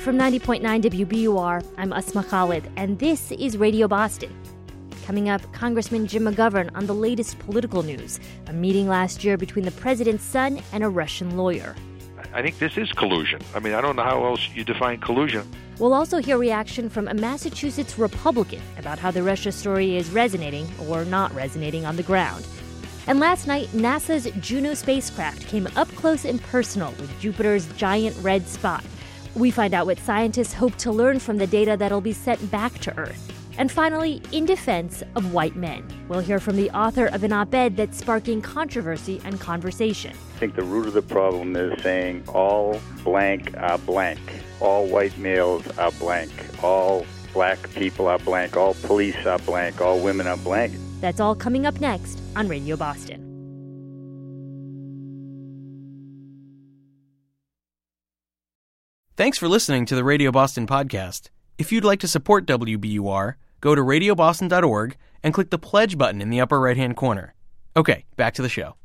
from 90.9 WBUR, I'm Asma Khalid, and this is Radio Boston. Coming up, Congressman Jim McGovern on the latest political news, a meeting last year between the president's son and a Russian lawyer. I think this is collusion. I mean, I don't know how else you define collusion. We'll also hear reaction from a Massachusetts Republican about how the Russia story is resonating or not resonating on the ground. And last night, NASA's Juno spacecraft came up close and personal with Jupiter's giant red spot. We find out what scientists hope to learn from the data that'll be sent back to Earth. And finally, in defense of white men, we'll hear from the author of an op-ed that's sparking controversy and conversation. I think the root of the problem is saying all blank are blank. All white males are blank. All black people are blank. All police are blank. All women are blank. That's all coming up next on Radio Boston. Thanks for listening to the Radio Boston podcast. If you'd like to support WBUR, go to radioboston.org and click the pledge button in the upper right-hand corner. Okay, back to the show.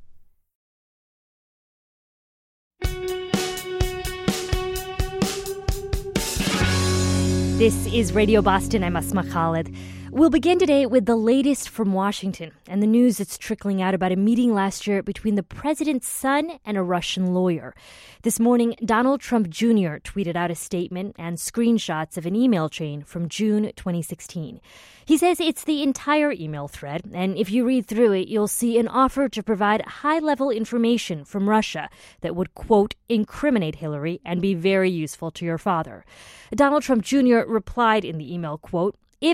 This is Radio Boston. I'm Asma Khalid. We'll begin today with the latest from Washington and the news that's trickling out about a meeting last year between the president's son and a Russian lawyer. This morning, Donald Trump Jr. tweeted out a statement and screenshots of an email chain from June 2016. He says it's the entire email thread, and if you read through it, you'll see an offer to provide high-level information from Russia that would, quote, incriminate Hillary and be very useful to your father. Donald Trump Jr. replied in the email, quote,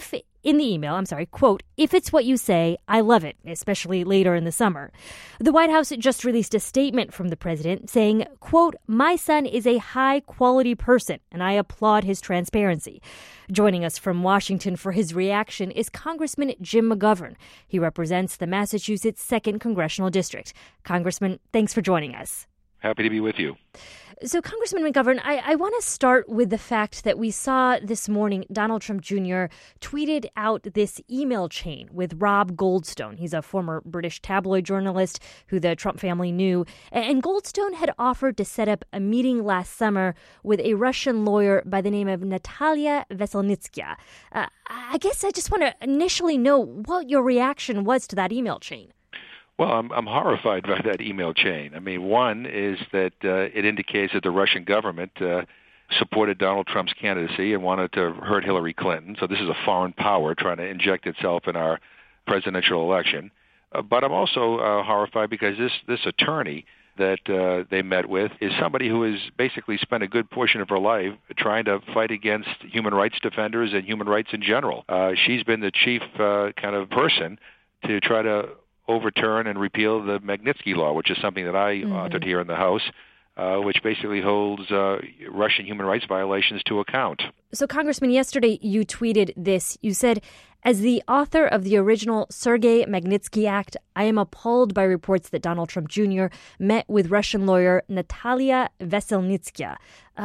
quote, if it's what you say, I love it, especially later in the summer. The White House just released a statement from the president saying, quote, my son is a high-quality person, and I applaud his transparency. Joining us from Washington for his reaction is Congressman Jim McGovern. He represents the Massachusetts 2nd Congressional District. Congressman, thanks for joining us. Happy to be with you. So, Congressman McGovern, I want to start with the fact that we saw this morning Donald Trump Jr. tweeted out this email chain with Rob Goldstone. He's a former British tabloid journalist who the Trump family knew. And Goldstone had offered to set up a meeting last summer with a Russian lawyer by the name of Natalia Veselnitskaya. I guess I just want to initially know what your reaction was to that email chain. Well, I'm horrified by that email chain. I mean, one is that it indicates that the Russian government supported Donald Trump's candidacy and wanted to hurt Hillary Clinton. So this is a foreign power trying to inject itself in our presidential election. But I'm also horrified because this attorney that they met with is somebody who has basically spent a good portion of her life trying to fight against human rights defenders and human rights in general. She's been the chief kind of person to try to overturn and repeal the Magnitsky Law, which is something that I authored here in the House, which basically holds Russian human rights violations to account. So, Congressman, yesterday you tweeted this. You said, as the author of the original Sergei Magnitsky Act, I am appalled by reports that Donald Trump Jr. met with Russian lawyer Natalia Veselnitskaya.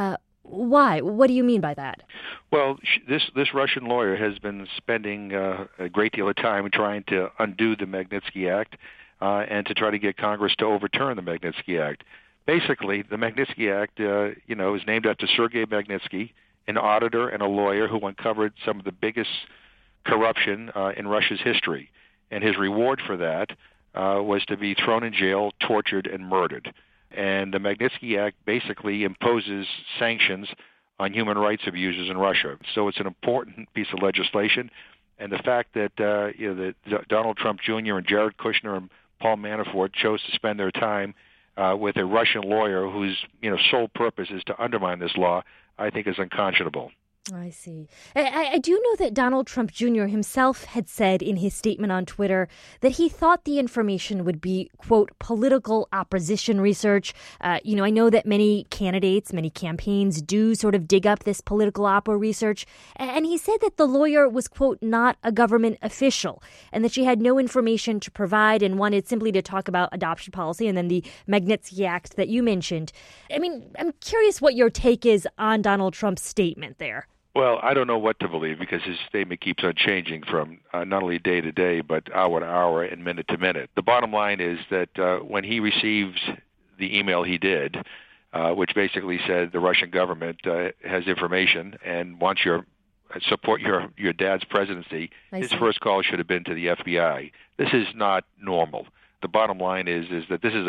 Why? What do you mean by that? Well, this Russian lawyer has been spending a great deal of time trying to undo the Magnitsky Act and to try to get Congress to overturn the Magnitsky Act. Basically, the Magnitsky Act, is named after Sergei Magnitsky, an auditor and a lawyer who uncovered some of the biggest corruption in Russia's history. And his reward for that was to be thrown in jail, tortured, and murdered. And the Magnitsky Act basically imposes sanctions on human rights abusers in Russia. So it's an important piece of legislation. And the fact that that Donald Trump Jr. and Jared Kushner and Paul Manafort chose to spend their time with a Russian lawyer whose sole purpose is to undermine this law, I think is unconscionable. I see. I do know that Donald Trump Jr. himself had said in his statement on Twitter that he thought the information would be, quote, political opposition research. I know that many candidates, many campaigns do sort of dig up this political oppo research. And he said that the lawyer was, quote, not a government official and that she had no information to provide and wanted simply to talk about adoption policy and then the Magnitsky Act that you mentioned. I mean, I'm curious what your take is on Donald Trump's statement there. Well, I don't know what to believe because his statement keeps on changing from not only day to day, but hour to hour and minute to minute. The bottom line is that when he receives the email he did, which basically said the Russian government has information and wants support your dad's presidency. His first call should have been to the FBI. This is not normal. The bottom line is that this is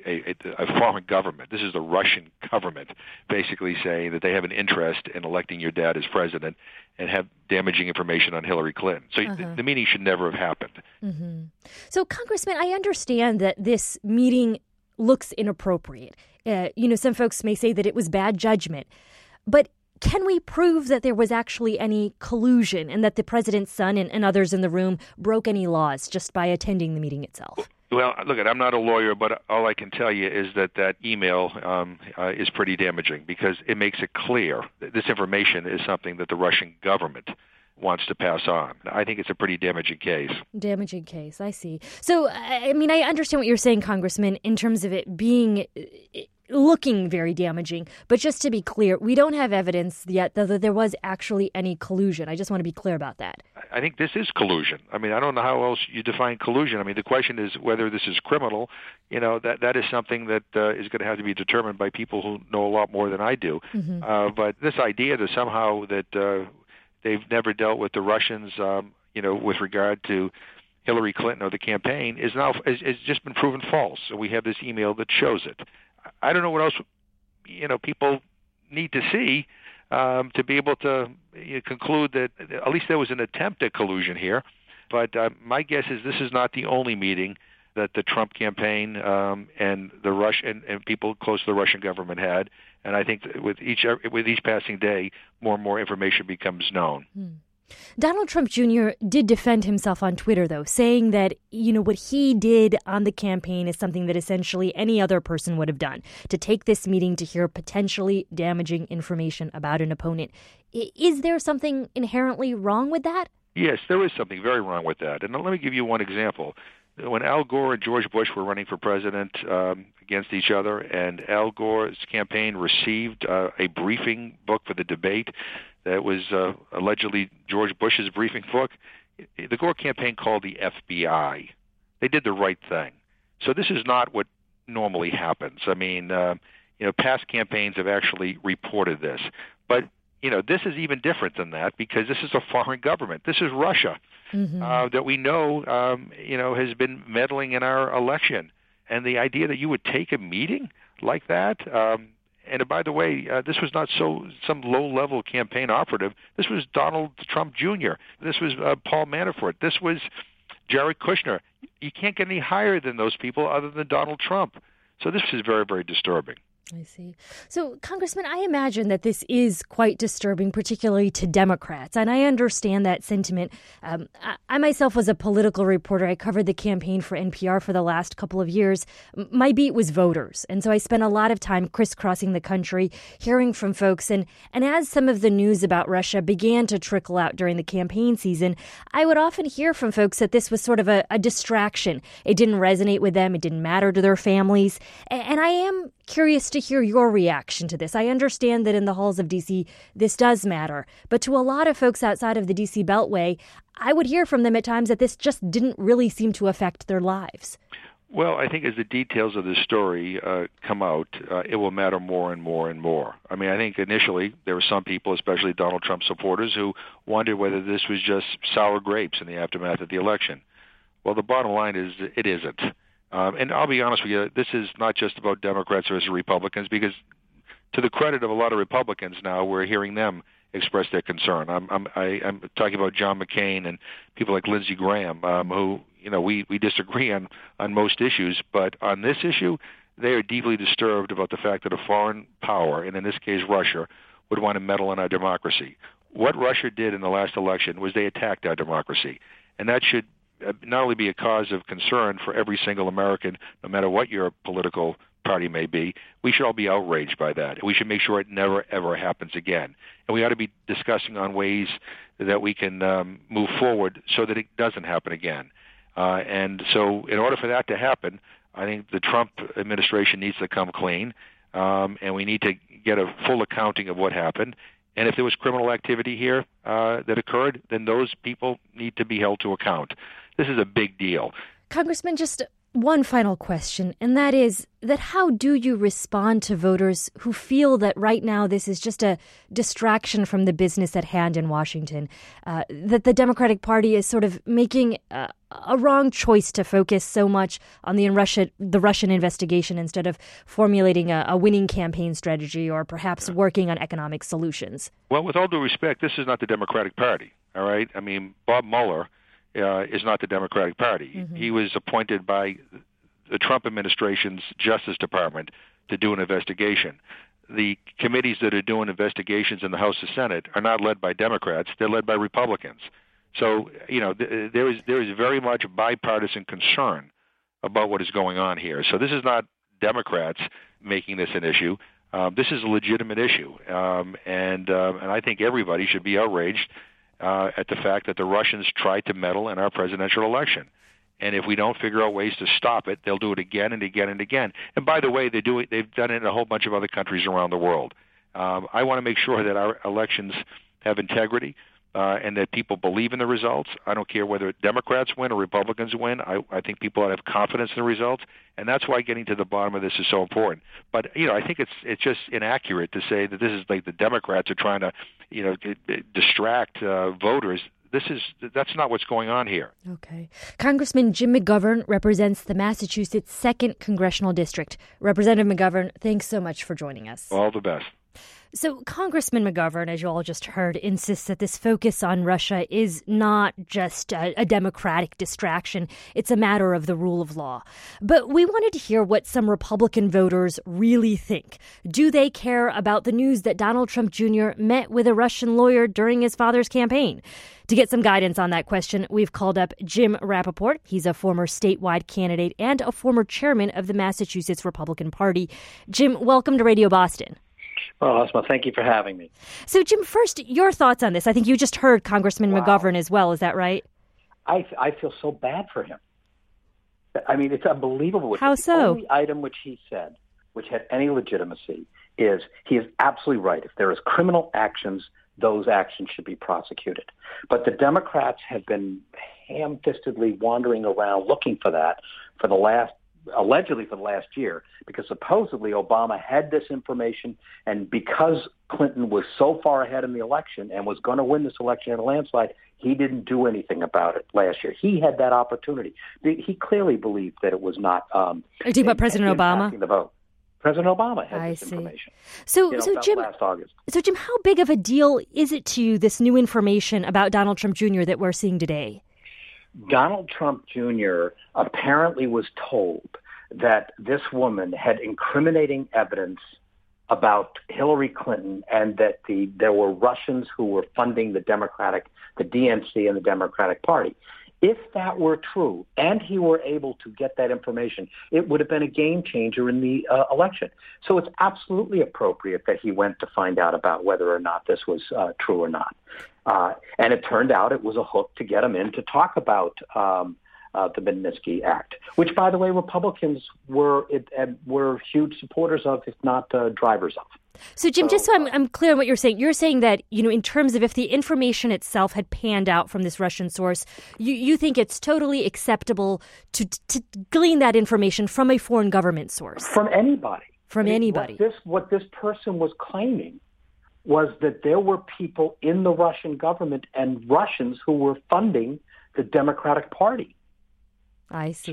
a foreign government. This is the Russian government basically saying that they have an interest in electing your dad as president and have damaging information on Hillary Clinton. So the meeting should never have happened. Mm-hmm. So, Congressman, I understand that this meeting looks inappropriate. Some folks may say that it was bad judgment. But can we prove that there was actually any collusion and that the president's son and others in the room broke any laws just by attending the meeting itself? Well, look, I'm not a lawyer, but all I can tell you is that email is pretty damaging because it makes it clear that this information is something that the Russian government wants to pass on. I think it's a pretty damaging case. Damaging case, I see. So, I understand what you're saying, Congressman, in terms of it being looking very damaging. But just to be clear, we don't have evidence yet that there was actually any collusion. I just want to be clear about that. I think this is collusion. I don't know how else you define collusion. The question is whether this is criminal. That is something that is going to have to be determined by people who know a lot more than I do. Mm-hmm. But this idea that somehow that they've never dealt with the Russians, with regard to Hillary Clinton or the campaign is just been proven false. So we have this email that shows it. I don't know what else, people need to see to be able to conclude that at least there was an attempt at collusion here. But my guess is this is not the only meeting that the Trump campaign and the and people close to the Russian government had. And I think that with each passing day, more and more information becomes known. Donald Trump Jr. did defend himself on Twitter, though, saying that, what he did on the campaign is something that essentially any other person would have done, to take this meeting to hear potentially damaging information about an opponent. Is there something inherently wrong with that? Yes, there is something very wrong with that. And let me give you one example. When Al Gore and George Bush were running for president against each other, and Al Gore's campaign received a briefing book for the debate that was allegedly George Bush's briefing book, the Gore campaign called the FBI. They did the right thing. So this is not what normally happens. Past campaigns have actually reported this. But, this is even different than that because this is a foreign government. This is Russia. Mm-hmm. That we know, has been meddling in our election. And the idea that you would take a meeting like that, and by the way, this was not some low-level campaign operative. This was Donald Trump Jr. This was Paul Manafort. This was Jared Kushner. You can't get any higher than those people other than Donald Trump. So this is very, very disturbing. I see. So, Congressman, I imagine that this is quite disturbing, particularly to Democrats. And I understand that sentiment. I myself was a political reporter. I covered the campaign for NPR for the last couple of years. My beat was voters. And so I spent a lot of time crisscrossing the country, hearing from folks. And as some of the news about Russia began to trickle out during the campaign season, I would often hear from folks that this was sort of a distraction. It didn't resonate with them. It didn't matter to their families. And I am curious to hear your reaction to this. I understand that in the halls of D.C., this does matter. But to a lot of folks outside of the D.C. Beltway, I would hear from them at times that this just didn't really seem to affect their lives. Well, I think as the details of the story come out, it will matter more and more and more. I think initially there were some people, especially Donald Trump supporters, who wondered whether this was just sour grapes in the aftermath of the election. Well, the bottom line is it isn't. And I'll be honest with you, this is not just about Democrats versus Republicans, because to the credit of a lot of Republicans now, we're hearing them express their concern. I'm talking about John McCain and people like Lindsey Graham, who, we disagree on most issues, but on this issue, they are deeply disturbed about the fact that a foreign power, and in this case Russia, would want to meddle in our democracy. What Russia did in the last election was they attacked our democracy, and that should not only be a cause of concern for every single American, no matter what your political party may be. We should all be outraged by that. We should make sure it never, ever happens again. And we ought to be discussing on ways that we can move forward so that it doesn't happen again. And so in order for that to happen, I think the Trump administration needs to come clean, and we need to get a full accounting of what happened. And if there was criminal activity here that occurred, then those people need to be held to account. This is a big deal. Congressman, just one final question, and that is that how do you respond to voters who feel that right now this is just a distraction from the business at hand in Washington, that the Democratic Party is sort of making a wrong choice to focus so much on the Russian investigation instead of formulating a winning campaign strategy or perhaps working on economic solutions? Well, with all due respect, this is not the Democratic Party, all right? I mean, Bob Mueller is not the Democratic Party. Mm-hmm. He was appointed by the Trump administration's Justice Department to do an investigation. The committees that are doing investigations in the House and Senate are not led by Democrats. They're led by Republicans. So, there is very much bipartisan concern about what is going on here. So this is not Democrats making this an issue. This is a legitimate issue. And I think everybody should be outraged at the fact that the Russians tried to meddle in our presidential election. And if we don't figure out ways to stop it, they'll do it again and again and again. And by the way, they've done it in a whole bunch of other countries around the world. I want to make sure that our elections have integrity and that people believe in the results. I don't care whether Democrats win or Republicans win. I think people ought to have confidence in the results, and that's why getting to the bottom of this is so important. But I think it's just inaccurate to say that this is like the Democrats are trying to distract voters. That's not what's going on here. Okay. Congressman Jim McGovern represents the Massachusetts 2nd Congressional District. Representative McGovern, thanks so much for joining us. All the best. So Congressman McGovern, as you all just heard, insists that this focus on Russia is not just a democratic distraction. It's a matter of the rule of law. But we wanted to hear what some Republican voters really think. Do they care about the news that Donald Trump Jr. met with a Russian lawyer during his father's campaign? To get some guidance on that question, we've called up Jim Rappaport. He's a former statewide candidate and a former chairman of the Massachusetts Republican Party. Jim, welcome to Radio Boston. Well, Asma, thank you for having me. So, Jim, first, your thoughts on this. I think you just heard Congressman McGovern as well. Is that right? I feel so bad for him. I mean, it's unbelievable. How so? The only item which he said, which had any legitimacy, is he is absolutely right. If there is criminal actions, those actions should be prosecuted. But the Democrats have been ham-fistedly wandering around looking for that allegedly for the last year, because supposedly Obama had this information, and because Clinton was so far ahead in the election and was going to win this election in a landslide, he didn't do anything about it last year. He had that opportunity. He clearly believed that it was not. Are you talking about President Obama? The vote. President Obama had this information. So Jim, last August. So Jim, how big of a deal is it to you, this new information about Donald Trump Jr. that we're seeing today? Donald Trump Jr. apparently was told that this woman had incriminating evidence about Hillary Clinton and that there were Russians who were funding the DNC and the Democratic Party. If that were true and he were able to get that information, it would have been a game changer in the election. So it's absolutely appropriate that he went to find out about whether or not this was true or not. And it turned out it was a hook to get him in to talk about the Magnitsky Act, which, by the way, Republicans were huge supporters of, if not drivers of. So, Jim, just so I'm clear on what you're saying that, in terms of if the information itself had panned out from this Russian source, you think it's totally acceptable to glean that information from a foreign government source? From anybody. From anybody. What this person was claiming was that there were people in the Russian government and Russians who were funding the Democratic Party. I see.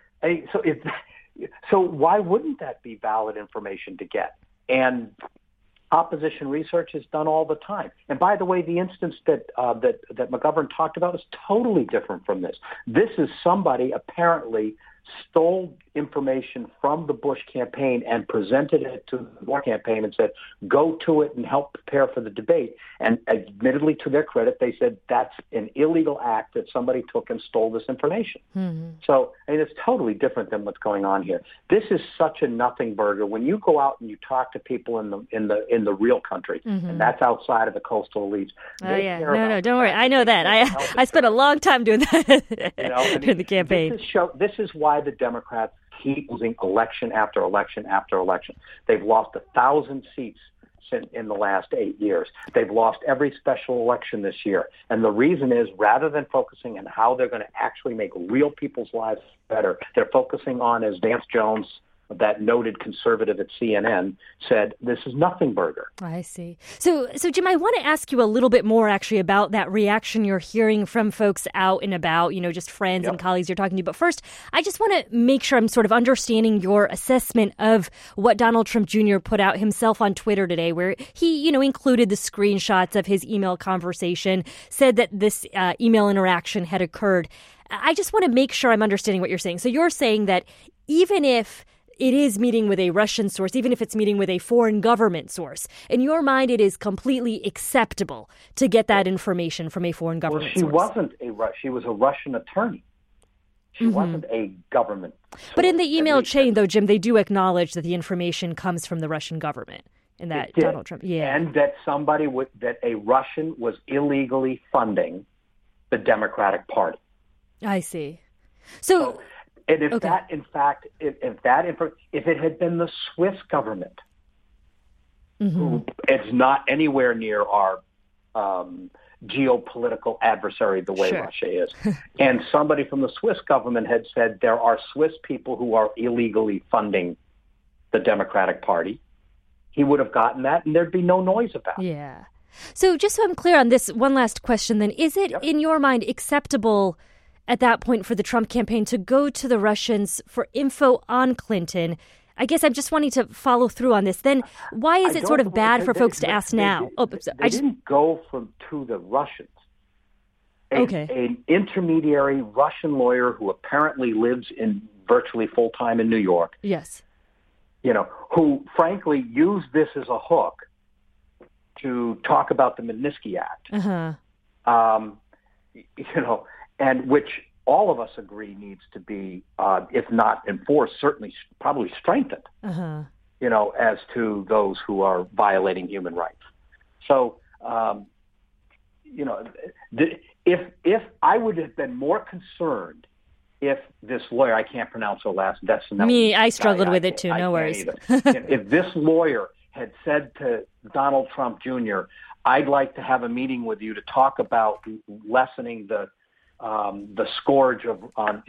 So why wouldn't that be valid information to get? And opposition research is done all the time. And by the way, the instance that McGovern talked about is totally different from this. This is somebody apparently stole information from the Bush campaign and presented it to the Bush campaign and said, go to it and help prepare for the debate. And admittedly, to their credit, they said that's an illegal act that somebody took and stole this information. Mm-hmm. So it's totally different than what's going on here. This is such a nothing burger. When you go out and you talk to people in the real country, mm-hmm. and that's outside of the coastal elites. Oh yeah, no, don't worry. I know that. I spent a long time doing that during the campaign. This is why the Democrats keep losing election after election after election. They've lost 1,000 seats in the last 8 years. They've lost every special election this year. And the reason is, rather than focusing on how they're going to actually make real people's lives better, they're focusing on, as Vance Jones, that noted conservative at CNN, said, this is nothing burger. I see. So Jim, I want to ask you a little bit more actually about that reaction you're hearing from folks out and about, just friends and colleagues you're talking to. But first, I just want to make sure I'm sort of understanding your assessment of what Donald Trump Jr. put out himself on Twitter today, where he, included the screenshots of his email conversation, said that this email interaction had occurred. I just want to make sure I'm understanding what you're saying. So you're saying that even if it is meeting with a Russian source, even if it's meeting with a foreign government source, in your mind, it is completely acceptable to get that information from a foreign government source. She was a Russian attorney. She wasn't a government source. But in the email chain, though, Jim, they do acknowledge that the information comes from the Russian government. And that Donald Trump, and that that a Russian was illegally funding the Democratic Party. I see. So and if that, in fact, if it had been the Swiss government, who it's not anywhere near our geopolitical adversary the way Russia is, and somebody from the Swiss government had said there are Swiss people who are illegally funding the Democratic Party, he would have gotten that, and there'd be no noise about it. Yeah. So just so I'm clear on this, one last question then. Is it, in your mind, acceptable at that point for the Trump campaign to go to the Russians for info on Clinton? I guess I'm just wanting to follow through on this. Then why is it sort of bad for folks to ask now? They didn't go to the Russians. An intermediary Russian lawyer who apparently lives in virtually full-time in New York. Yes. Who frankly used this as a hook to talk about the Magnitsky Act. And which all of us agree needs to be, if not enforced, certainly probably strengthened, as to those who are violating human rights. So, if I would have been more concerned if this lawyer, I can't pronounce her last, I struggled with it too, no worries. If this lawyer had said to Donald Trump Jr., I'd like to have a meeting with you to talk about lessening the scourge of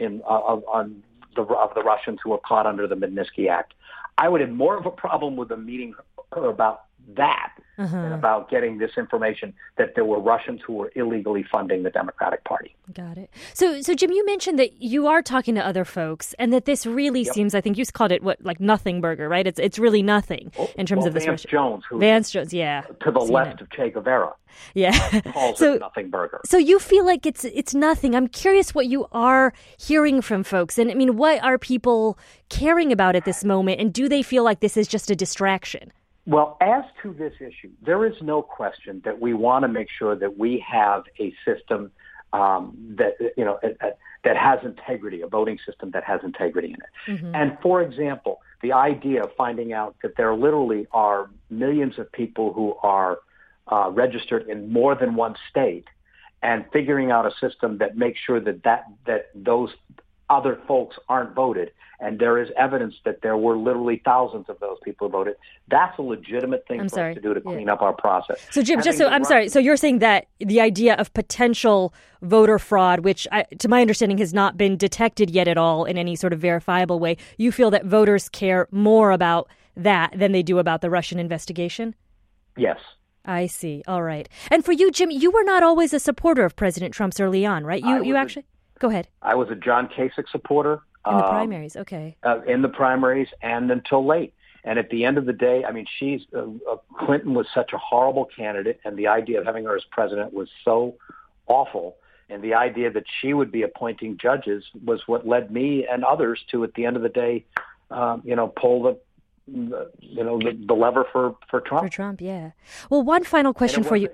the Russians who were caught under the Magnitsky Act, I would have more of a problem with the meeting about that than about getting this information that there were Russians who were illegally funding the Democratic Party. Got it. So Jim, you mentioned that you are talking to other folks and that this really seems, I think you called it nothing burger, right? It's really nothing in terms of this. Vance Jones, to the left of Che Guevara. Yeah. Calls it nothing burger. So you feel like it's nothing. I'm curious what you are hearing from folks. And I mean, what are people caring about at this moment? And do they feel like this is just a distraction? Well, as to this issue, there is no question that we want to make sure that we have a system that has integrity, a voting system that has integrity in it. And for example, the idea of finding out that there literally are millions of people who are registered in more than one state, and figuring out a system that makes sure that those other folks aren't voted, and there is evidence that there were literally thousands of those people who voted. That's a legitimate thing for us to do to clean up our process. So, Jim, So you're saying that the idea of potential voter fraud, which to my understanding has not been detected yet at all in any sort of verifiable way, you feel that voters care more about that than they do about the Russian investigation? Yes. I see. All right. And for you, Jim, you were not always a supporter of President Trump's early on, right? You actually... Go ahead. I was a John Kasich supporter. In the primaries, okay. In the primaries and until late. And at the end of the day, I mean, Clinton was such a horrible candidate, and the idea of having her as president was so awful. And the idea that she would be appointing judges was what led me and others to, at the end of the day, pull the lever for Trump. For Trump, yeah. Well, one final question for you.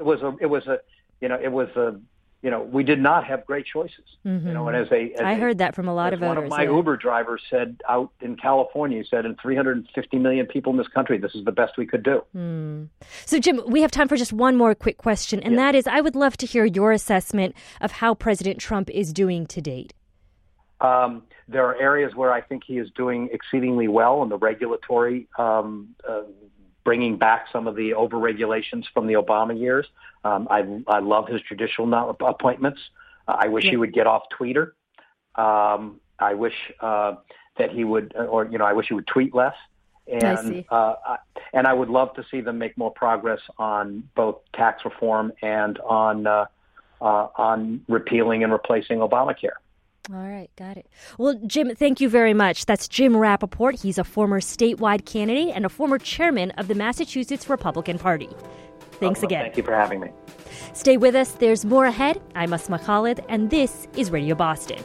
We did not have great choices. And I heard that from a lot of voters. One of my Uber drivers said out in California, he said, in 350 million people in this country, this is the best we could do. So, Jim, we have time for just one more quick question, and that is, I would love to hear your assessment of how President Trump is doing to date. There are areas where I think he is doing exceedingly well in the regulatory bringing back some of the over-regulations from the Obama years. I love his judicial appointments. I wish he would get off Twitter. I wish that he would, I wish he would tweet less. And I would love to see them make more progress on both tax reform and on repealing and replacing Obamacare. All right, got it. Well, Jim, thank you very much. That's Jim Rappaport. He's a former statewide candidate and a former chairman of the Massachusetts Republican Party. Thanks again. Thank you for having me. Stay with us. There's more ahead. I'm Asma Khalid, and this is Radio Boston.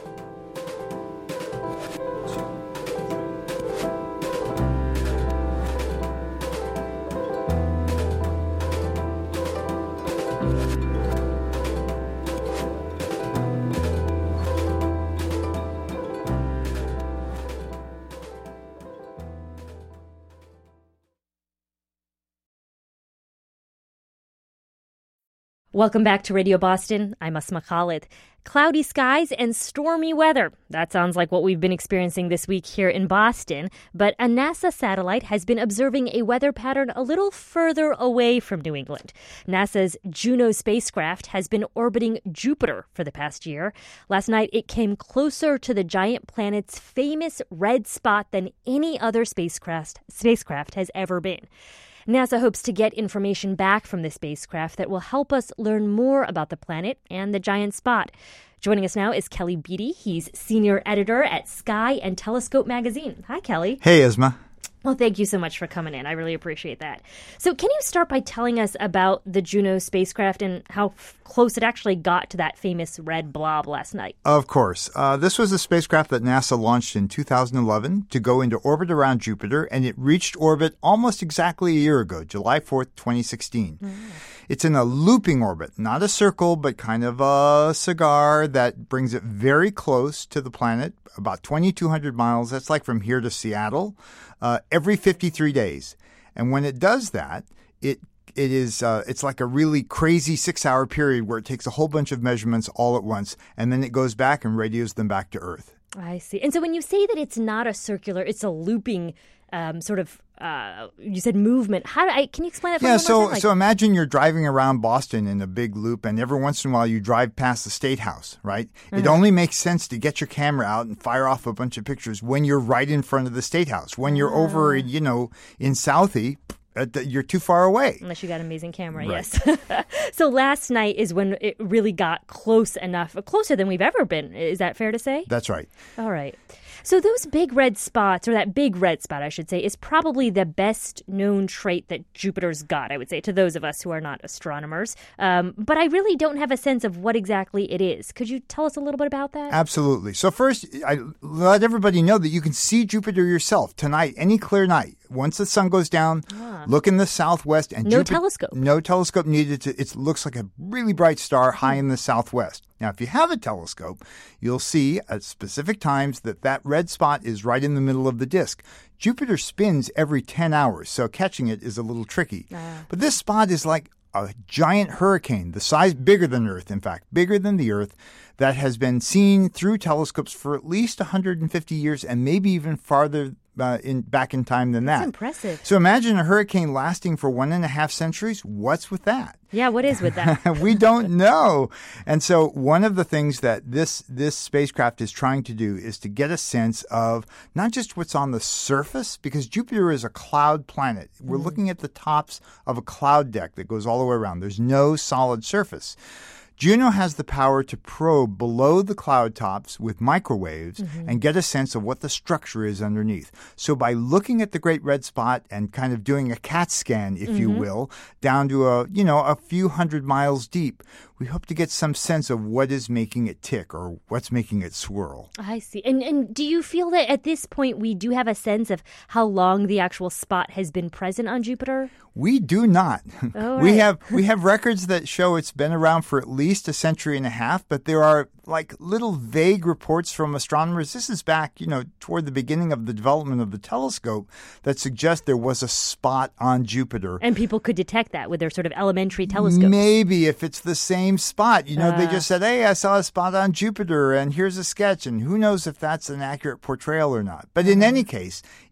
Welcome back to Radio Boston. I'm Asma Khalid. Cloudy skies and stormy weather. That sounds like what we've been experiencing this week here in Boston. But a NASA satellite has been observing a weather pattern a little further away from New England. NASA's Juno spacecraft has been orbiting Jupiter for the past year. Last night, it came closer to the giant planet's famous red spot than any other spacecraft has ever been. NASA hopes to get information back from the spacecraft that will help us learn more about the planet and the giant spot. Joining us now is Kelly Beatty. He's senior editor at Sky and Telescope magazine. Hi, Kelly. Hey, Isma. Well, thank you so much for coming in. I really appreciate that. So can you start by telling us about the Juno spacecraft and how close it actually got to that famous red blob last night? Of course. This was a spacecraft that NASA launched in 2011 to go into orbit around Jupiter, and it reached orbit almost exactly a year ago, July 4th, 2016. It's in a looping orbit, not a circle, but kind of a cigar that brings it very close to the planet, about 2,200 miles. That's like from here to Seattle, every 53 days. And when it does that, it's like a really crazy 6-hour period where it takes a whole bunch of measurements all at once, and then it goes back and radios them back to Earth. I see. And so when you say that it's not a circular, it's a looping you said movement. Can you explain it for me? So imagine you're driving around Boston in a big loop, and every once in a while you drive past the State House, right? Mm-hmm. It only makes sense to get your camera out and fire off a bunch of pictures when you're right in front of the State House. When you're over, in Southie, you're too far away. Unless you got an amazing camera, right. Yes. So last night is when it really got closer than we've ever been. Is that fair to say? That's right. All right. So those big red spots, or that big red spot, I should say, is probably the best known trait that Jupiter's got, I would say, to those of us who are not astronomers. But I really don't have a sense of what exactly it is. Could you tell us a little bit about that? Absolutely. So first, I let everybody know that you can see Jupiter yourself tonight, any clear night. Once the sun goes down, look in the southwest. And telescope. No telescope needed. It looks like a really bright star high in the southwest. Now, if you have a telescope, you'll see at specific times that red spot is right in the middle of the disk. Jupiter spins every 10 hours, so catching it is a little tricky. But this spot is like a giant hurricane, the size bigger than Earth, in fact, bigger than the Earth, that has been seen through telescopes for at least 150 years and maybe even farther back in time than that. That's impressive. So imagine a hurricane lasting for 1.5 centuries. What's with that? Yeah, what is with that? We don't know. And so one of the things that this spacecraft is trying to do is to get a sense of not just what's on the surface, because Jupiter is a cloud planet. We're looking at the tops of a cloud deck that goes all the way around. There's no solid surface. Juno has the power to probe below the cloud tops with microwaves and get a sense of what the structure is underneath. So by looking at the Great Red Spot and kind of doing a CAT scan, if you will, down to a few hundred miles deep, we hope to get some sense of what is making it tick or what's making it swirl. I see. And do you feel that at this point we do have a sense of how long the actual spot has been present on Jupiter? We do not. Oh, we right. have records that show it's been around for at least a century and a half, but there are like little vague reports from astronomers. This is back, toward the beginning of the development of the telescope that suggest there was a spot on Jupiter. And people could detect that with their sort of elementary telescopes. Maybe if it's the same spot. They just said, hey, I saw a spot on Jupiter and here's a sketch. And who knows if that's an accurate portrayal or not. But in any case,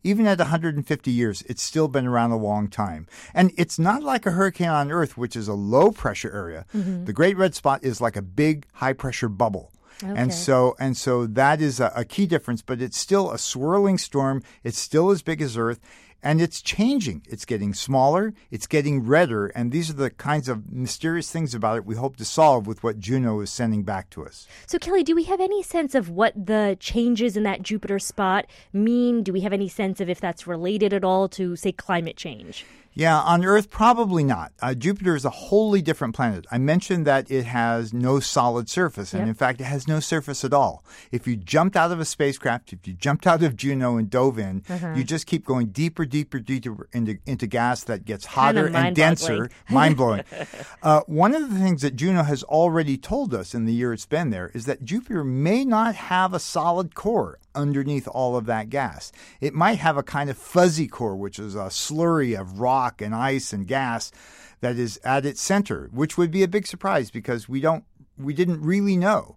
even at 150 years, it's still been around a long time. And it's not like a hurricane on Earth, which is a low-pressure area. Mm-hmm. The Great Red Spot is like a big, high-pressure bubble. Okay. And so that is a key difference, but it's still a swirling storm. It's still as big as Earth. And it's changing. It's getting smaller. It's getting redder. And these are the kinds of mysterious things about it we hope to solve with what Juno is sending back to us. So, Kelly, do we have any sense of what the changes in that Jupiter spot mean? Do we have any sense of if that's related at all to, say, climate change? Yeah, on Earth, probably not. Jupiter is a wholly different planet. I mentioned that it has no solid surface, and in fact, it has no surface at all. If you jumped out of a spacecraft, if you jumped out of Juno and dove in, you just keep going deeper into gas that gets hotter and denser. Mind-blowing. One of the things that Juno has already told us in the year it's been there is that Jupiter may not have a solid core underneath all of that gas. It might have a kind of fuzzy core, which is a slurry of rock and ice and gas that is at its center, which would be a big surprise because we didn't really know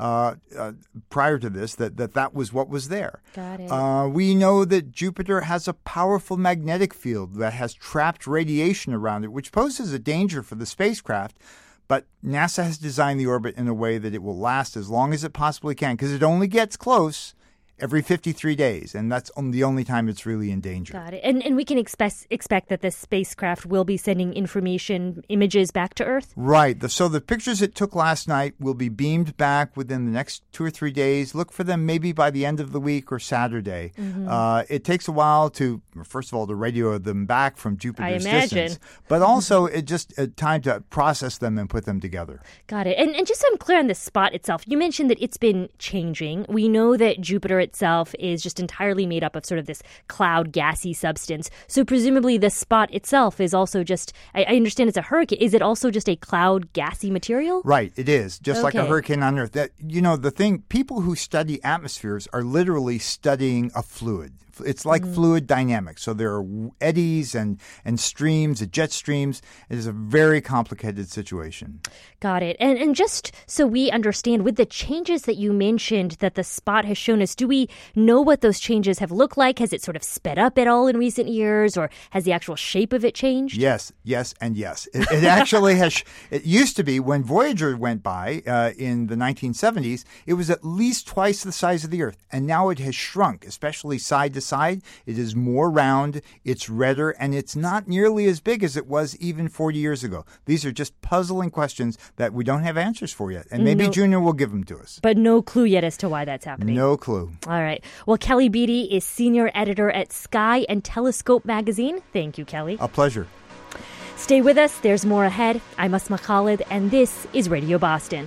prior to this that was what was there. Got it. We know that Jupiter has a powerful magnetic field that has trapped radiation around it, which poses a danger for the spacecraft. But NASA has designed the orbit in a way that it will last as long as it possibly can because it only gets close every 53 days, and that's the only time it's really in danger. Got it. And we can expect that this spacecraft will be sending images back to Earth? Right. So the pictures it took last night will be beamed back within the next 2 or 3 days. Look for them maybe by the end of the week or Saturday. Mm-hmm. It takes a while to radio them back from Jupiter's distance. But also it just time to process them and put them together. Got it. And just so I'm clear on the spot itself, you mentioned that it's been changing. We know that Jupiter itself is just entirely made up of sort of this cloud gassy substance. So presumably the spot itself is also just, I understand it's a hurricane. Is it also just a cloud gassy material? Right, it is. Just like a hurricane on Earth. The thing, people who study atmospheres are literally studying a fluid. It's like fluid dynamics. So there are eddies and streams, jet streams. It is a very complicated situation. Got it. And just so we understand, with the changes that you mentioned that the spot has shown us, do we know what those changes have looked like? Has it sort of sped up at all in recent years, or has the actual shape of it changed? Yes, and yes. It actually has. It used to be when Voyager went by in the 1970s, it was at least twice the size of the Earth. And now it has shrunk, especially side to side. It is more round, it's redder, and it's not nearly as big as it was even 40 years ago. These are just puzzling questions that we don't have answers for yet. And maybe Junior will give them to us. But no clue yet as to why that's happening. No clue. All right. Well, Kelly Beatty is senior editor at Sky and Telescope magazine. Thank you, Kelly. A pleasure. Stay with us. There's more ahead. I'm Asma Khalid, and this is Radio Boston.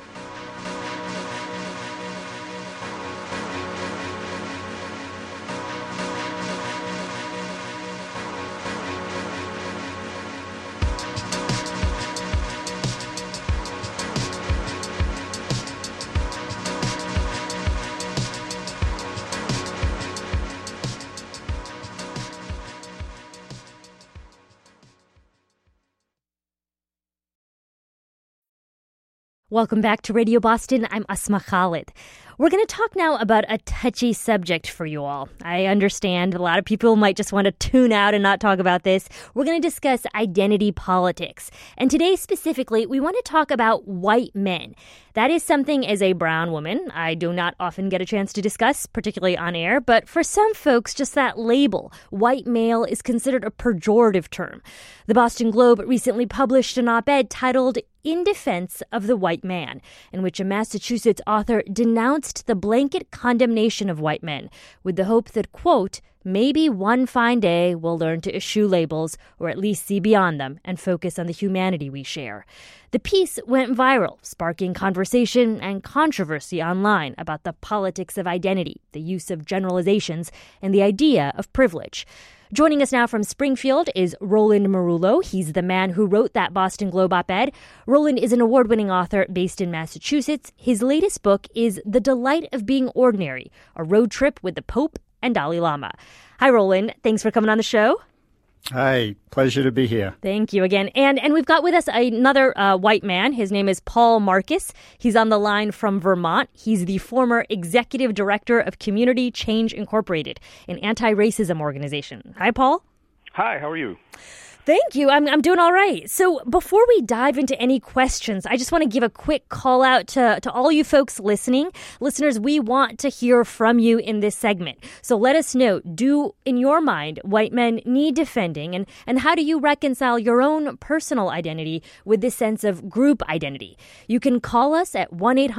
Welcome back to Radio Boston. I'm Asma Khalid. We're going to talk now about a touchy subject for you all. I understand a lot of people might just want to tune out and not talk about this. We're going to discuss identity politics. And today specifically, we want to talk about white men. That is something, as a brown woman, I do not often get a chance to discuss, particularly on air. But for some folks, just that label, white male, is considered a pejorative term. The Boston Globe recently published an op-ed titled In Defense of the White Man, in which a Massachusetts author denounced the blanket condemnation of white men with the hope that, quote, maybe one fine day we'll learn to eschew labels or at least see beyond them and focus on the humanity we share. The piece went viral, sparking conversation and controversy online about the politics of identity, the use of generalizations, and the idea of privilege. Joining us now from Springfield is Roland Marullo. He's the man who wrote that Boston Globe op-ed. Roland is an award-winning author based in Massachusetts. His latest book is The Delight of Being Ordinary, a road trip with the Pope and Dalai Lama. Hi, Roland. Thanks for coming on the show. Hi, pleasure to be here. Thank you again. And we've got with us another white man. His name is Paul Marcus. He's on the line from Vermont. He's the former executive director of Community Change Incorporated, an anti-racism organization. Hi, Paul. Hi, how are you? Thank you. I'm doing all right. So before we dive into any questions, I just want to give a quick call out to all you folks listening. Listeners, we want to hear from you in this segment. So let us know, do in your mind white men need defending, and how do you reconcile your own personal identity with this sense of group identity? You can call us at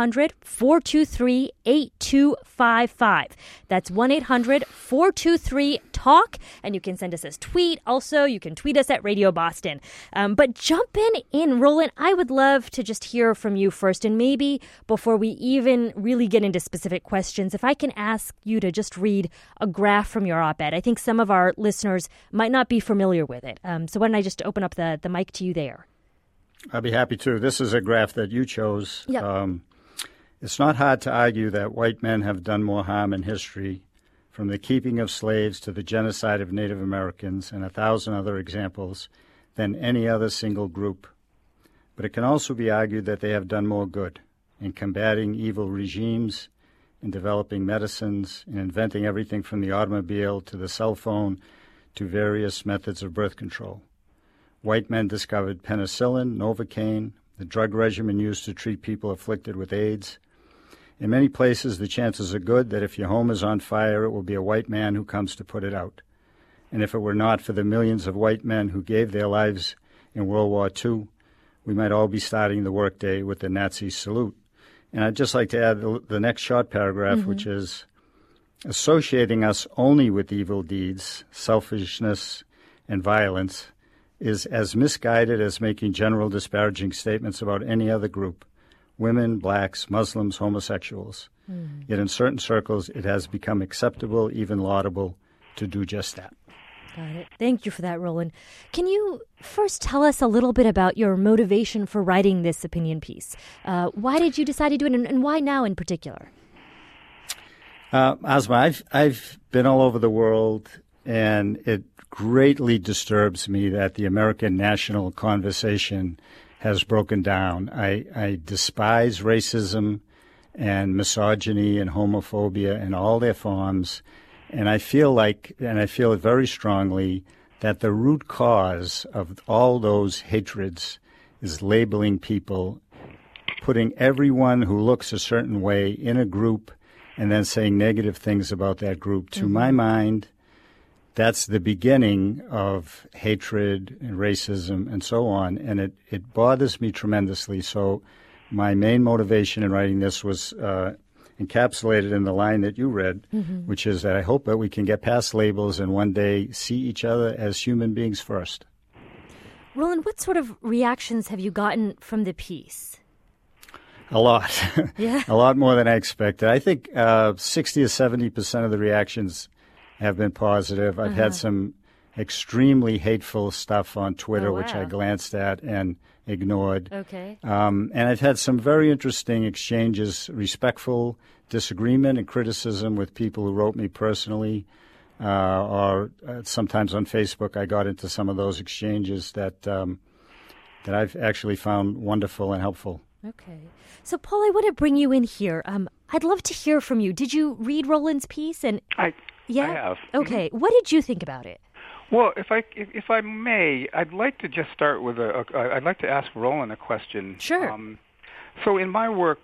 1-800-423-8255. That's 1-800-423-TALK, and you can send us a tweet. Also, you can tweet us at Radio Boston. But jump in, Roland. I would love to just hear from you first, and maybe before we even really get into specific questions, if I can ask you to just read a graph from your op-ed. I think some of our listeners might not be familiar with it. So why don't I just open up the mic to you there? I'd be happy to. This is a graph that you chose. Yep. It's not hard to argue that white men have done more harm in history, from the keeping of slaves to the genocide of Native Americans and 1,000 other examples, than any other single group. But it can also be argued that they have done more good in combating evil regimes, in developing medicines, in inventing everything from the automobile to the cell phone to various methods of birth control. White men discovered penicillin, Novocaine, the drug regimen used to treat people afflicted with AIDS. In many places, the chances are good that if your home is on fire, it will be a white man who comes to put it out. And if it were not for the millions of white men who gave their lives in World War II, we might all be starting the workday with the Nazi salute. And I'd just like to add the next short paragraph, which is, associating us only with evil deeds, selfishness, and violence is as misguided as making general disparaging statements about any other group. Women, blacks, Muslims, homosexuals. Yet in certain circles, it has become acceptable, even laudable, to do just that. Got it. Thank you for that, Roland. Can you first tell us a little bit about your motivation for writing this opinion piece? Why did you decide to do it, and why now in particular? Asma, I've been all over the world, and it greatly disturbs me that the American national conversation has broken down. I despise racism and misogyny and homophobia in all their forms, and I feel it very strongly, that the root cause of all those hatreds is labeling people, putting everyone who looks a certain way in a group and then saying negative things about that group. To my mind, that's the beginning of hatred and racism and so on, and it bothers me tremendously. So my main motivation in writing this was encapsulated in the line that you read, which is that I hope that we can get past labels and one day see each other as human beings first. Roland, what sort of reactions have you gotten from the piece? A lot. Yeah. A lot more than I expected. I think 60 or 70% of the reactions have been positive. I've had some extremely hateful stuff on Twitter, which I glanced at and ignored. Okay. And I've had some very interesting exchanges, respectful disagreement and criticism with people who wrote me personally, or sometimes on Facebook. I got into some of those exchanges that I've actually found wonderful and helpful. Okay. So, Paul, I want to bring you in here. I'd love to hear from you. Did you read Roland's piece? And I yeah, have. Okay. What did you think about it? Well, if I may, I'd like to just start with I'd like to ask Roland a question. Sure. So in my work,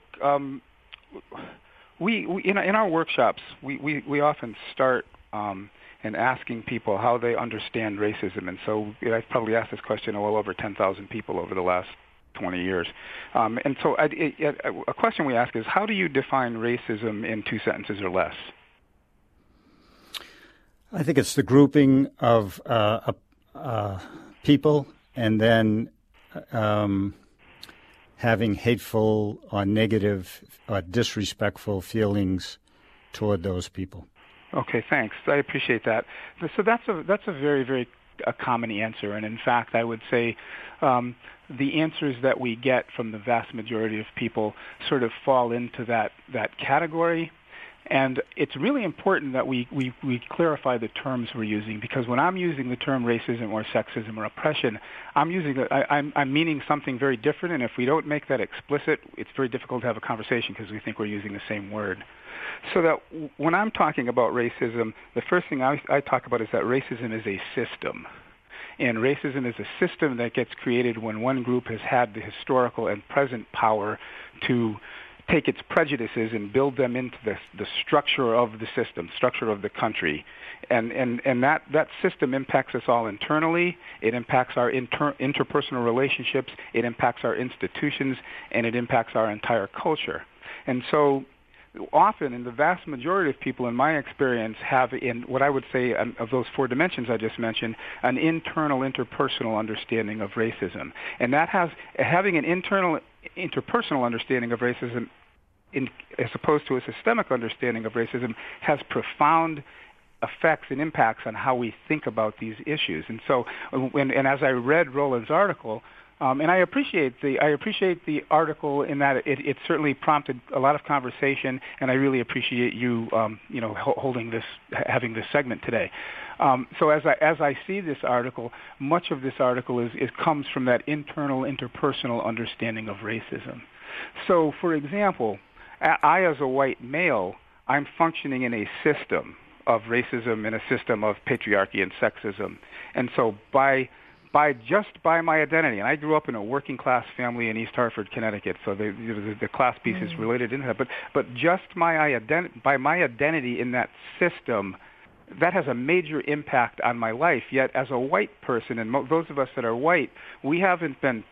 we in our workshops, we often start in asking people how they understand racism, and so I've probably asked this question to well over 10,000 people over the last 20 years. And so a question we ask is, how do you define racism in 2 sentences or less? I think it's the grouping of people and then having hateful or negative or disrespectful feelings toward those people. Okay, thanks. I appreciate that. So that's a very, very common answer, and in fact, I would say the answers that we get from the vast majority of people sort of fall into that category. And it's really important that we clarify the terms we're using, because when I'm using the term racism or sexism or oppression, I'm meaning something very different, and if we don't make that explicit, it's very difficult to have a conversation because we think we're using the same word. So that when I'm talking about racism, the first thing I talk about is that racism is a system. And racism is a system that gets created when one group has had the historical and present power to take its prejudices and build them into the structure of the system, structure of the country. And that system impacts us all internally. It impacts our interpersonal relationships. It impacts our institutions, and it impacts our entire culture. And so often, in the vast majority of people, in my experience, have, in what I would say of those four dimensions I just mentioned, an internal interpersonal understanding of racism. And that having an internal interpersonal understanding of racism as opposed to a systemic understanding of racism has profound effects and impacts on how we think about these issues. And so, and as I read Roland's article, and I appreciate the article in that it certainly prompted a lot of conversation, and I really appreciate you having this segment today. So as I see this article, much of this article comes from that internal interpersonal understanding of racism. So, for example, I as a white male, I'm functioning in a system of racism and a system of patriarchy and sexism, and so by my identity, and I grew up in a working class family in East Hartford, Connecticut, so the class piece is related into that. But just by my identity in that system, that has a major impact on my life. Yet, as a white person, and those of us that are white, we haven't been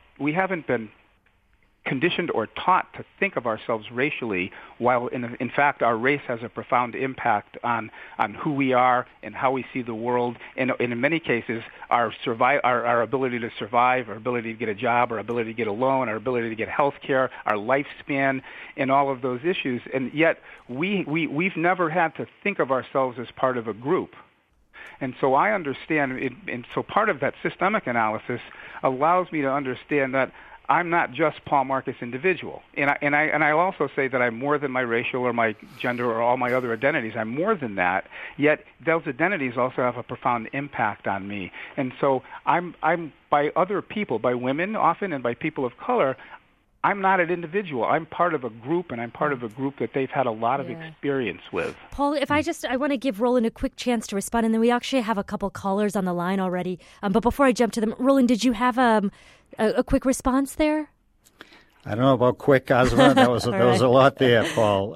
conditioned or taught to think of ourselves racially, while in fact our race has a profound impact on who we are and how we see the world, and in many cases our ability to survive, our ability to get a job, our ability to get a loan, our ability to get health care, our lifespan, and all of those issues. And yet we've never had to think of ourselves as part of a group. And so I understand, and so part of that systemic analysis allows me to understand that I'm not just Paul Marcus individual, and I'll also say that I'm more than my racial or my gender or all my other identities. I'm more than that. Yet those identities also have a profound impact on me, and so I'm by other people, by women often, and by people of color. I'm not an individual. I'm part of a group, and I'm part of a group that they've had a lot of experience with. Paul, if I want to give Roland a quick chance to respond, and then we actually have a couple callers on the line already. But before I jump to them, Roland, did you have a quick response there? I don't know about quick, Ozma. There was a lot there, Paul.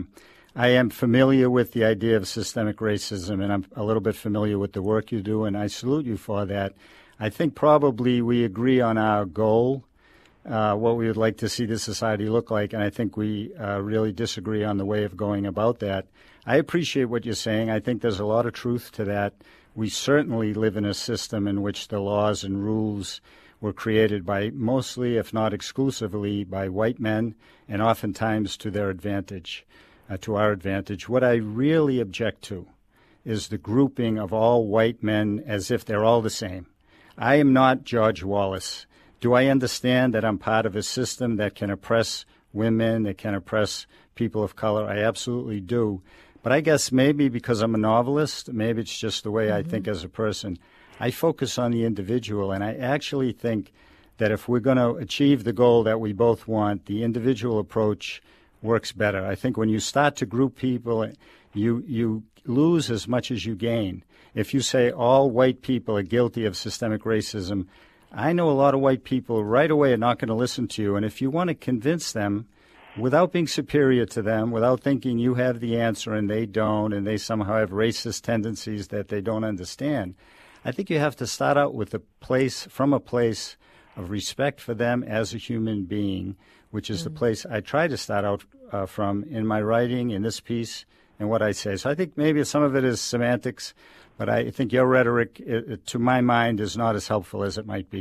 I am familiar with the idea of systemic racism, and I'm a little bit familiar with the work you do, and I salute you for that. I think probably we agree on our goal, what we would like to see the society look like, and I think we really disagree on the way of going about that. I appreciate what you're saying. I think there's a lot of truth to that. We certainly live in a system in which the laws and rules were created by mostly, if not exclusively, by white men, and oftentimes to their advantage, to our advantage. What I really object to is the grouping of all white men as if they're all the same. I am not George Wallace. Do I understand that I'm part of a system that can oppress women, that can oppress people of color? I absolutely do. But I guess maybe because I'm a novelist, maybe it's just the way I think as a person, I focus on the individual, and I actually think that if we're going to achieve the goal that we both want, the individual approach works better. I think when you start to group people, you lose as much as you gain. If you say all white people are guilty of systemic racism, I know a lot of white people right away are not going to listen to you. And if you want to convince them without being superior to them, without thinking you have the answer and they don't, and they somehow have racist tendencies that they don't understand, I think you have to start out with from a place of respect for them as a human being, which is the place I try to start out from in my writing, in this piece, and what I say. So I think maybe some of it is semantics, but I think your rhetoric, to my mind, is not as helpful as it might be.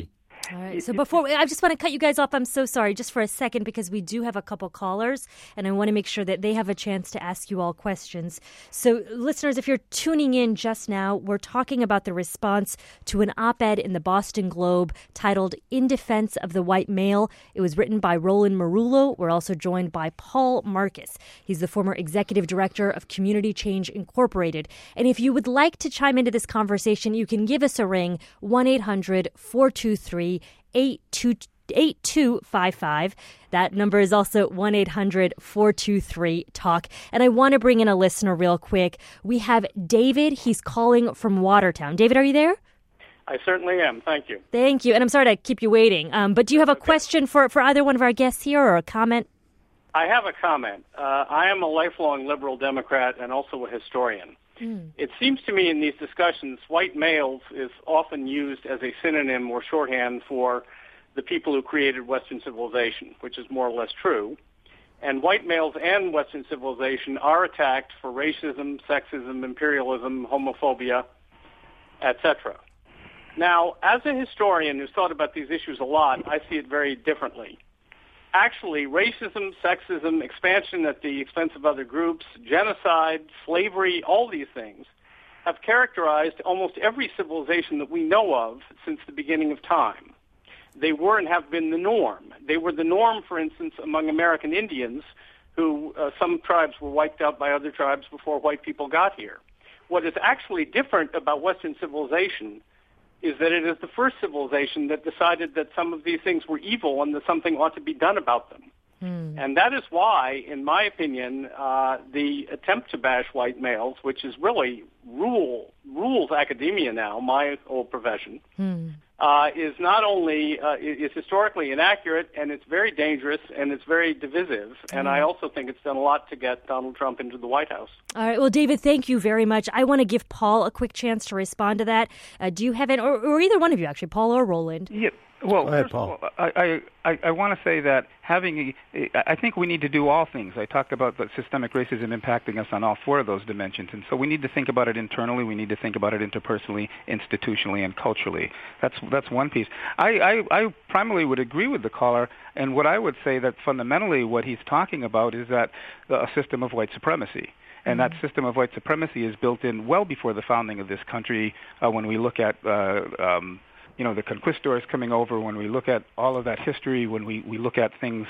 All right. So I just want to cut you guys off. I'm so sorry, just for a second, because we do have a couple callers, and I want to make sure that they have a chance to ask you all questions. So, listeners, if you're tuning in just now, we're talking about the response to an op-ed in the Boston Globe titled "In Defense of the White Male." It was written by Roland Marullo. We're also joined by Paul Marcus. He's the former executive director of Community Change Incorporated. And if you would like to chime into this conversation, you can give us a ring, 1-800-423-8255. That number is also 1-800-423-TALK. And I want to bring in a listener real quick. We have David. He's calling from Watertown. David, are you there? I certainly am. Thank you. Thank you. And I'm sorry to keep you waiting. But do you have a question for either one of our guests here, or a comment? I have a comment. I am a lifelong liberal Democrat and also a historian. It seems to me in these discussions, white males is often used as a synonym or shorthand for the people who created Western civilization, which is more or less true. And white males and Western civilization are attacked for racism, sexism, imperialism, homophobia, etc. Now, as a historian who's thought about these issues a lot, I see it very differently. Actually, racism, sexism, expansion at the expense of other groups, genocide, slavery, all these things have characterized almost every civilization that we know of since the beginning of time. They were and have been the norm. They were the norm, for instance, among American Indians, who some tribes were wiped out by other tribes before white people got here. What is actually different about Western civilization is that it is the first civilization that decided that some of these things were evil and that something ought to be done about them. And that is why, in my opinion, the attempt to bash white males, which is really rules academia now, my old profession, is not only is historically inaccurate, and it's very dangerous, and it's very divisive. And I also think it's done a lot to get Donald Trump into the White House. All right. Well, David, thank you very much. I want to give Paul a quick chance to respond to that. Do you have or either one of you, actually, Paul or Roland? Yeah. Well, ahead, first of all, I want to say that I think we need to do all things. I talked about the systemic racism impacting us on all four of those dimensions, and so we need to think about it internally. We need to think about it interpersonally, institutionally, and culturally. That's one piece. I primarily would agree with the caller, and what I would say that fundamentally what he's talking about is that a system of white supremacy. And that system of white supremacy is built in well before the founding of this country. When we look at the conquistadors coming over, when we look at all of that history, when we look at things,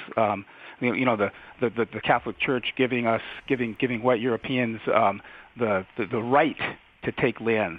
the Catholic Church giving white Europeans the right to take lands.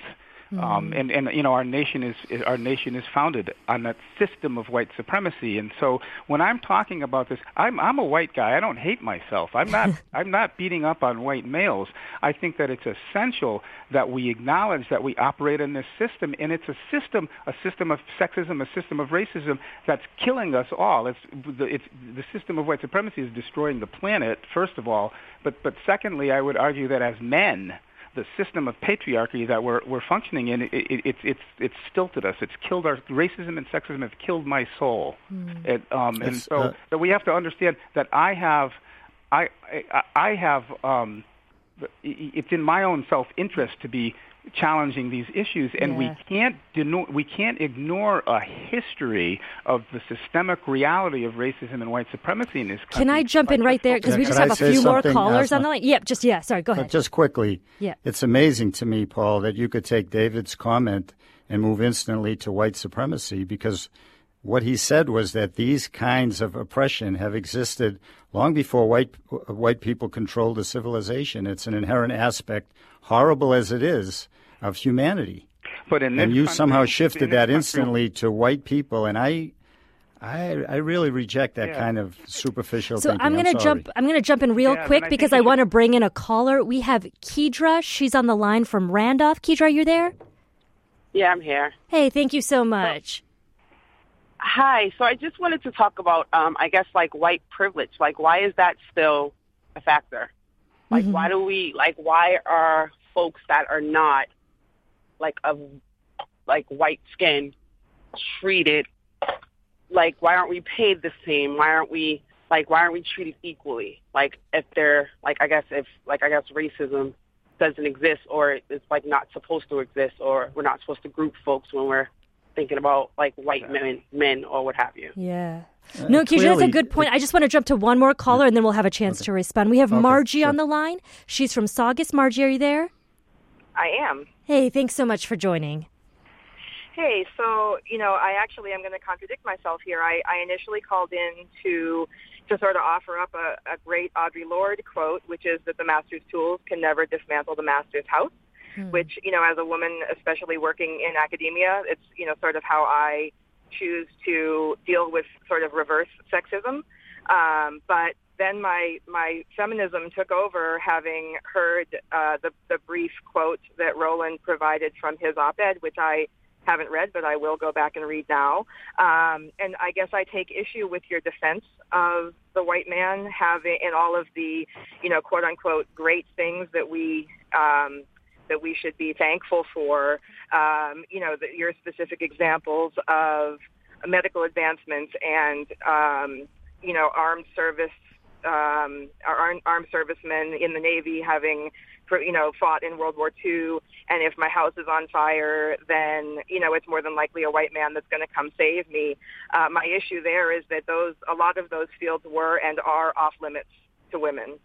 Our nation is founded on that system of white supremacy, and so when I'm talking about this, I'm a white guy. I don't hate myself. I'm not beating up on white males. I think that it's essential that we acknowledge that we operate in this system, and it's a system of sexism, a system of racism that's killing us all. It's the system of white supremacy is destroying the planet, first of all, but secondly, I would argue that as men, the system of patriarchy that we're functioning in, it's stilted us. It's killed our racism and sexism have killed my soul. So we have to understand that I have it's in my own self-interest to be challenging these issues, and we can't ignore a history of the systemic reality of racism and white supremacy in this country. Can I jump in right there? Because we just have a few more callers on the line. Sorry, go ahead. Just quickly, it's amazing to me, Paul, that you could take David's comment and move instantly to white supremacy, because what he said was that these kinds of oppression have existed long before white people controlled the civilization. It's an inherent aspect, horrible as it is, of humanity. But and you somehow shifted that instantly to white people, and I really reject that kind of superficial thinking. So I'm going to jump in real quick because I want to bring in a caller. We have Kedra. She's on the line from Randolph. Kedra, are you there? Yeah, I'm here. Hey, thank you so much. Hi. So I just wanted to talk about, white privilege. Like, why is that still a factor? Like, why are folks that are not, of white skin treated, why aren't we paid the same? Why aren't we treated equally? If they're, racism doesn't exist, or it's, not supposed to exist, or we're not supposed to group folks when we're thinking about like white men or what have you. Yeah. No, Keisha, that's a good point. I just want to jump to one more caller, and then we'll have a chance to respond. We have Margie on the line. She's from Saugus. Margie, are you there? I am. Hey, thanks so much for joining. Hey, so, I actually am going to contradict myself here. I initially called in to sort of offer up a great Audre Lorde quote, which is that the master's tools can never dismantle the master's house, which, as a woman, especially working in academia, it's, sort of how I choose to deal with sort of reverse sexism. But then my feminism took over, having heard the brief quote that Roland provided from his op-ed, which I haven't read, but I will go back and read now. And I guess I take issue with your defense of the white man having, and all of the, quote unquote, great things that we should be thankful for. Your specific examples of medical advancements and, armed servicemen in the Navy having, fought in World War II, and if my house is on fire, then, it's more than likely a white man that's going to come save me. My issue there is that a lot of those fields were and are off limits to women.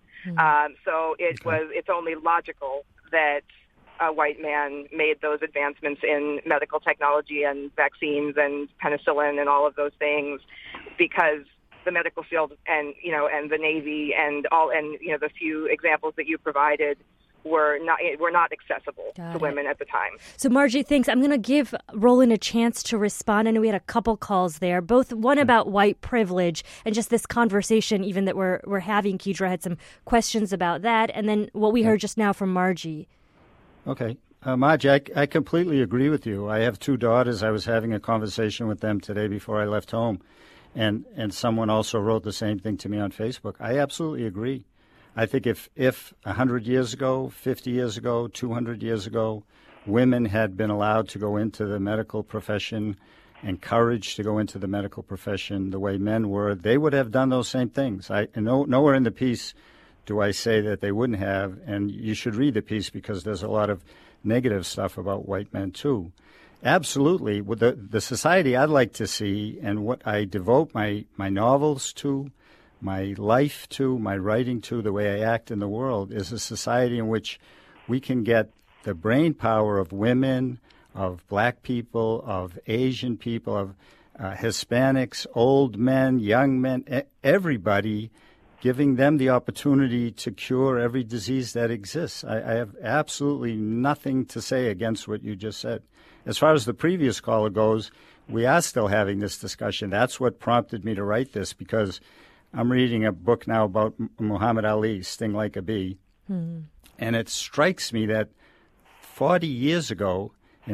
So it's only logical that a white man made those advancements in medical technology and vaccines and penicillin and all of those things, because the medical field and the Navy and the few examples that you provided were not accessible to women at the time. So Margie, thanks. I'm going to give Roland a chance to respond. I know we had a couple calls there, both one about white privilege and just this conversation even that we're having. Keidra had some questions about that, and then what we heard just now from Margie. Okay. Margie, I completely agree with you. I have two daughters. I was having a conversation with them today before I left home, and someone also wrote the same thing to me on Facebook. I absolutely agree. I think if 100 years ago, 50 years ago, 200 years ago, women had been allowed to go into the medical profession, encouraged to go into the medical profession the way men were, they would have done those same things. Nowhere in the piece do I say that they wouldn't have, and you should read the piece because there's a lot of negative stuff about white men too. Absolutely. With the society I'd like to see, and what I devote my novels to, my life to, my writing to, the way I act in the world, is a society in which we can get the brain power of women, of black people, of Asian people, of Hispanics, old men, young men, everybody, giving them the opportunity to cure every disease that exists. I have absolutely nothing to say against what you just said. As far as the previous caller goes, we are still having this discussion. That's what prompted me to write this, because I'm reading a book now about Muhammad Ali, Sting Like a Bee. And it strikes me that 40 years ago, in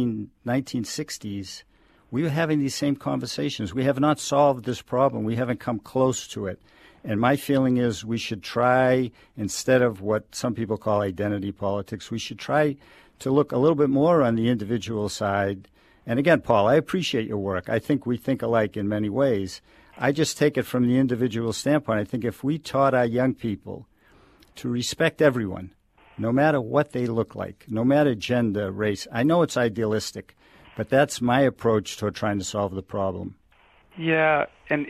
1960s, we were having these same conversations. We have not solved this problem. We haven't come close to it. And my feeling is we should try, instead of what some people call identity politics, we should try to look a little bit more on the individual side. And again, Paul, I appreciate your work. I think we think alike in many ways. I just take it from the individual standpoint. I think if we taught our young people to respect everyone, no matter what they look like, no matter gender, race, I know it's idealistic, but that's my approach toward trying to solve the problem. Yeah, and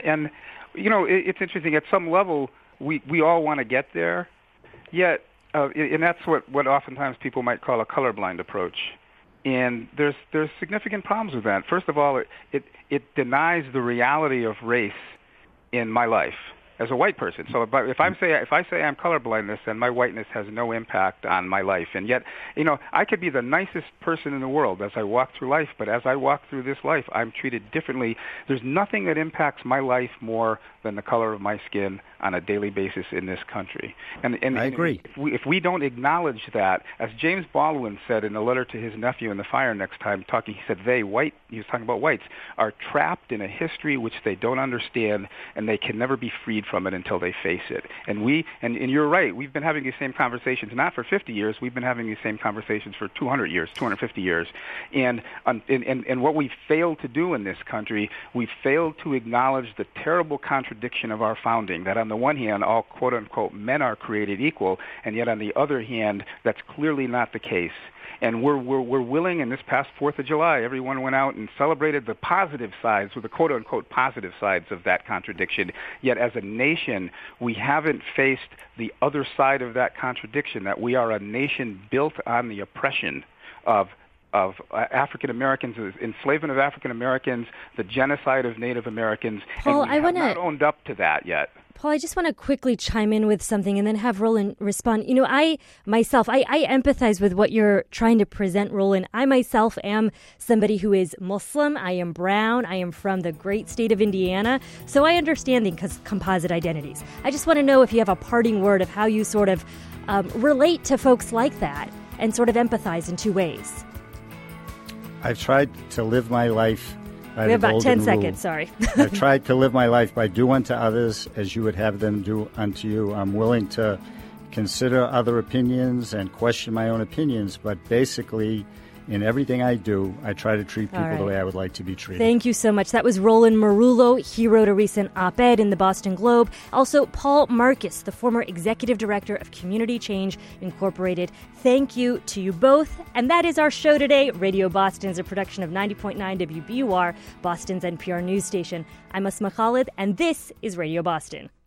it's interesting. At some level, we all want to get there, yet, and that's what oftentimes people might call a colorblind approach. And there's significant problems with that. First of all, it denies the reality of race in my life as a white person. So if I say I'm colorblindness, then my whiteness has no impact on my life. And yet, I could be the nicest person in the world as I walk through life, but as I walk through this life, I'm treated differently. There's nothing that impacts my life more than the color of my skin on a daily basis in this country. And I agree. If we don't acknowledge that, as James Baldwin said in a letter to his nephew in the fire next time, he said he was talking about whites, are trapped in a history which they don't understand, and they can never be freed from it until they face it. And you're right, we've been having these same conversations, not for 50 years, we've been having these same conversations for 200 years, 250 years. And what we failed to do in this country, we failed to acknowledge the terrible contradiction of our founding, that on the one hand, all quote-unquote men are created equal, and yet on the other hand, that's clearly not the case. And we're willing, and this past 4th of July, everyone went out and celebrated the positive sides, or the quote-unquote positive sides of that contradiction. Yet as a nation, we haven't faced the other side of that contradiction, that we are a nation built on the oppression of African Americans, enslavement of African Americans, the genocide of Native Americans, Paul, and we have not owned up to that yet. Paul, I just want to quickly chime in with something and then have Roland respond. You know, I empathize with what you're trying to present, Roland. I myself am somebody who is Muslim. I am brown. I am from the great state of Indiana. So I understand the composite identities. I just want to know if you have a parting word of how you sort of relate to folks like that and sort of empathize in two ways. I've tried to live my life by we have the about golden 10 seconds, rule. sorry. I've tried to live my life by do unto others as you would have them do unto you. I'm willing to consider other opinions and question my own opinions, but basically, in everything I do, I try to treat people the way I would like to be treated. Thank you so much. That was Roland Marullo. He wrote a recent op-ed in the Boston Globe. Also, Paul Marcus, the former executive director of Community Change Incorporated. Thank you to you both. And that is our show today. Radio Boston is a production of 90.9 WBUR, Boston's NPR news station. I'm Asma Khalid, and this is Radio Boston.